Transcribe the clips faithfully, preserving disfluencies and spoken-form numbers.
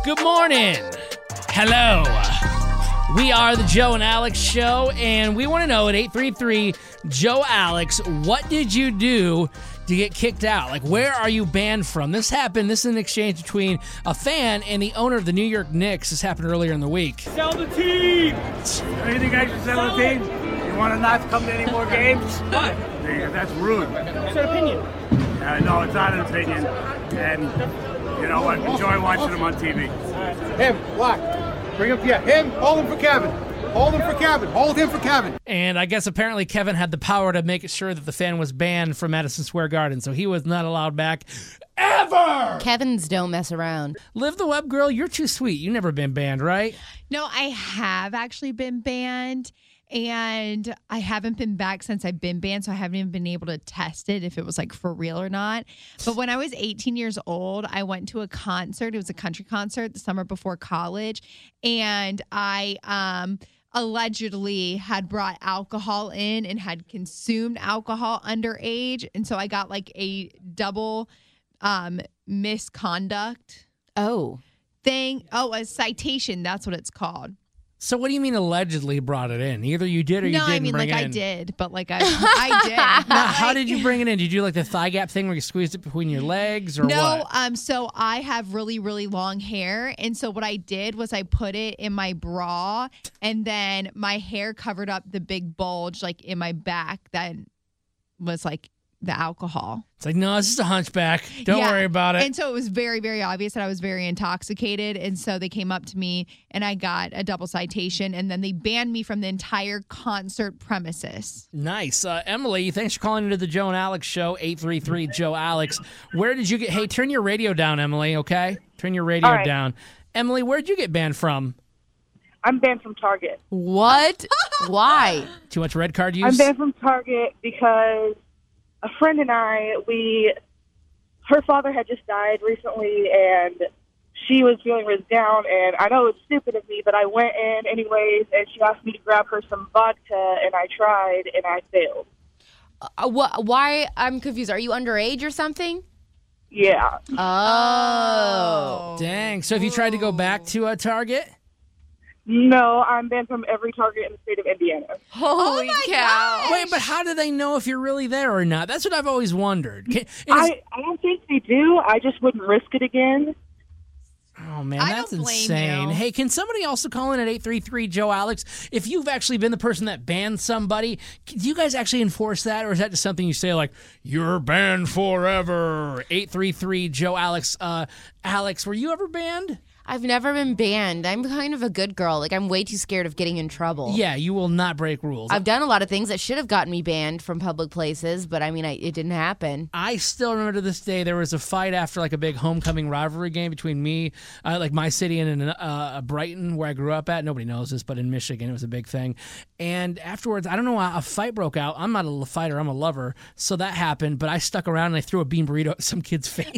Good morning. Hello. We are the Joe and Alex Show, and we want to know at eight three three, Joe Alex, what did you do to get kicked out? Like, where are you banned from? This happened. This is an exchange between a fan and the owner of the New York Knicks. This happened earlier in the week. Sell the team! Anything I should sell the team? You want to not come to any more games? What? Yeah, that's rude. It's an opinion. Uh, no, it's not an opinion. And you know what? Enjoy watching them on T V. Him, Black. Bring him, yeah, him. Hold him for Kevin. Hold him for Kevin. Hold him for Kevin. And I guess apparently Kevin had the power to make sure that the fan was banned from Madison Square Garden, so he was not allowed back ever. Kevins don't mess around. Liv the Web Girl, you're too sweet. You've never been banned, right? No, I have actually been banned, and I haven't been back since I've been banned, so I haven't even been able to test it if it was like for real or not. But when I was eighteen years old, I went to a concert. It was a country concert the summer before college, and I um allegedly had brought alcohol in and had consumed alcohol underage, and so I got like a double um misconduct Oh. thing. Oh, a citation, that's what it's called. So what do you mean allegedly brought it in? Either you did or you No, didn't I mean, bring like, it I in. did, but, like, I I did. Now, how did you bring it in? Did you do like the thigh gap thing where you squeezed it between your legs or No, what? um, so I have really, really long hair, and so what I did was I put it in my bra, and then my hair covered up the big bulge, like, in my back that was, like, the alcohol. It's like, no, this is a hunchback. Don't Yeah. worry about it. And so it was very, very obvious that I was very intoxicated. And so they came up to me and I got a double citation. And then they banned me from the entire concert premises. Nice. Uh, Emily, thanks for calling into the Joe and Alex Show, eight three three, Joe Alex. Where did you get, hey, turn your radio down, Emily, okay? Turn your radio All right. down. Emily, where did you get banned from? I'm banned from Target. What? Why? Too much red card use? I'm banned from Target because a friend and I, we, her father had just died recently, and she was feeling really down, and I know it's stupid of me, but I went in anyways, and she asked me to grab her some vodka, and I tried, and I failed. Uh, wh- why? I'm confused. Are you underage or something? Yeah. Oh. Dang. So have you tried to go back to a Target? No, I'm banned from every Target in the state of Indiana. Holy cow. Wait, but how do they know if you're really there or not? That's what I've always wondered. Can, is- I, I don't think they do. I just wouldn't risk it again. Oh, man, I that's don't blame insane. you. Hey, can somebody also call in at eight three three, Joe Alex? If you've actually been the person that banned somebody, do you guys actually enforce that, or is that just something you say like, you're banned forever? eight three three, Joe Alex. Uh, Alex, were you ever banned? I've never been banned. I'm kind of a good girl. Like, I'm way too scared of getting in trouble. Yeah, you will not break rules. I've done a lot of things that should have gotten me banned from public places, but I mean, I, it didn't happen. I still remember to this day there was a fight after like a big homecoming rivalry game between me, uh, like my city, and in, uh, Brighton, where I grew up at. Nobody knows this, but in Michigan it was a big thing. And afterwards, I don't know, a fight broke out. I'm not a fighter, I'm a lover, so that happened. But I stuck around and I threw a bean burrito at some kid's face,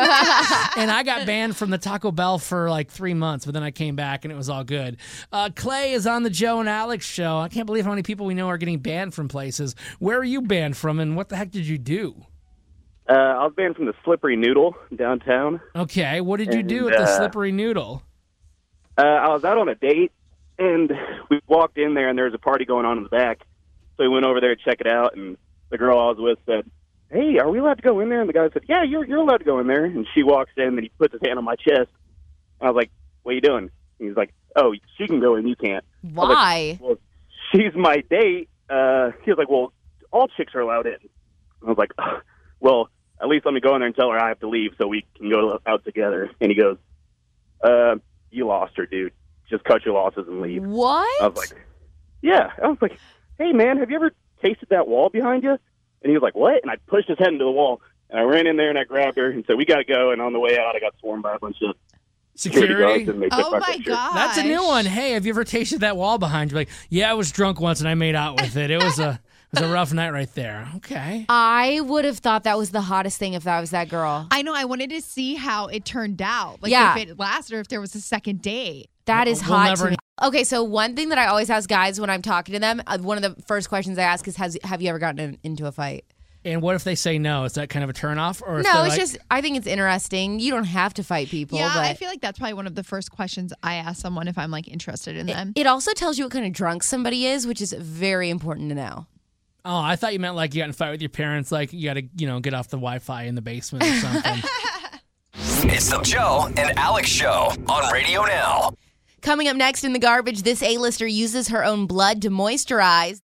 and I got banned from the Taco Bell for like three months. But then I came back and it was all good. Uh, Clay is on the Joe and Alex Show. I can't believe how many people we know are getting banned from places. Where are you banned from, and what the heck did you do? Uh, I was banned from the Slippery Noodle downtown. Okay, what did you And, do at the uh, Slippery Noodle? Uh, I was out on a date, and we walked in there, and there was a party going on in the back. So we went over there to check it out, and the girl I was with said, "Hey, are we allowed to go in there?" And the guy said, "Yeah, you're you're allowed to go in there." And she walks in, and he puts his hand on my chest. I was like, "What are you doing?" And he's like, "Oh, she can go in, you can't." I was like, Why? well, she's my date. Uh, he was like, "Well, all chicks are allowed in." I was like, oh, "Well, at least let me go in there and tell her I have to leave so we can go out together." And he goes, uh, "You lost her, dude. Just cut your losses and leave." What? I was like, "Yeah." I was like, "Hey, man, have you ever tasted that wall behind you?" And he was like, "What?" And I pushed his head into the wall, and I ran in there and I grabbed her and said, "We got to go." And on the way out, I got swarmed by a bunch of Security? guards, and they took Oh, my my picture. God. That's a new one. Hey, have you ever tasted that wall behind you? Like, yeah, I was drunk once and I made out with it. It was a it was a rough night right there. Okay. I would have thought that was the hottest thing if that was that girl. I know. I wanted to see how it turned out. Like, Yeah. if it lasted or if there was a second date. That is We'll hot never to me. Okay, so one thing that I always ask guys when I'm talking to them, uh, one of the first questions I ask is, Has, have you ever gotten in, into a fight? And what if they say no? Is that kind of a turnoff? Or if No, they're it's like, just, I think it's interesting. You don't have to fight people. Yeah, but I feel like that's probably one of the first questions I ask someone if I'm like interested in them. It also tells you what kind of drunk somebody is, which is very important to know. Oh, I thought you meant like you got in a fight with your parents, like you got to, you know, get off the Wi-Fi in the basement or something. It's the Joe and Alex Show on Radio Now. Coming up next in the garbage, this A-lister uses her own blood to moisturize.